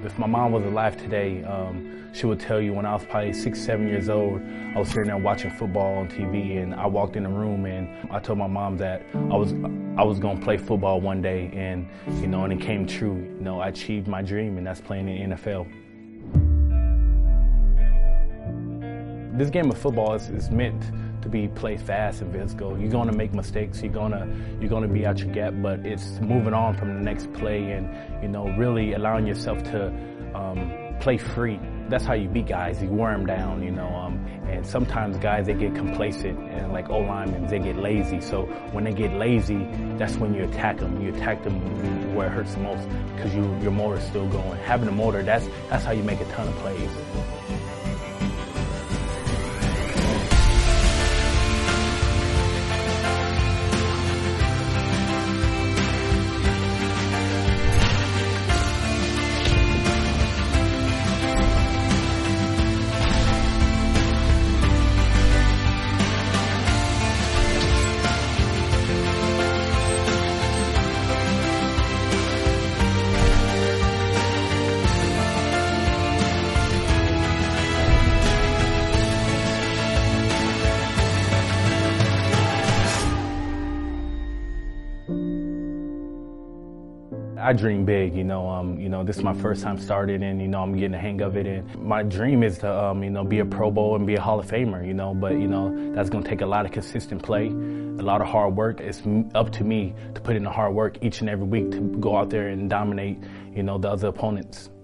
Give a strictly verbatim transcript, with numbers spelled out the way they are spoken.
If my mom was alive today, um, she would tell you when I was probably six, seven years old, I was sitting there watching football on T V, and I walked in the room and I told my mom that I was I was gonna play football one day, and you know, and it came true. You know, I achieved my dream, and that's playing in the N F L. This game of football is, is meant to be played fast and physical. You're gonna make mistakes. You're gonna you're gonna be out your gap, but it's moving on from the next play, and you know, really allowing yourself to um, play free. That's how you beat guys. You wear them down, you know. Um, and sometimes guys, they get complacent, and like O linemen, they get lazy. So when they get lazy, that's when you attack them. You attack them where it hurts the most, because you, your motor's still going. Having a motor, that's that's how you make a ton of plays. I dream big, you know. Um, you know, this is my first time starting, and you know, I'm getting the hang of it. And my dream is to, um, you know, be a Pro Bowl and be a Hall of Famer, you know. But you know, that's going to take a lot of consistent play, a lot of hard work. It's up to me to put in the hard work each and every week to go out there and dominate, you know, the other opponents.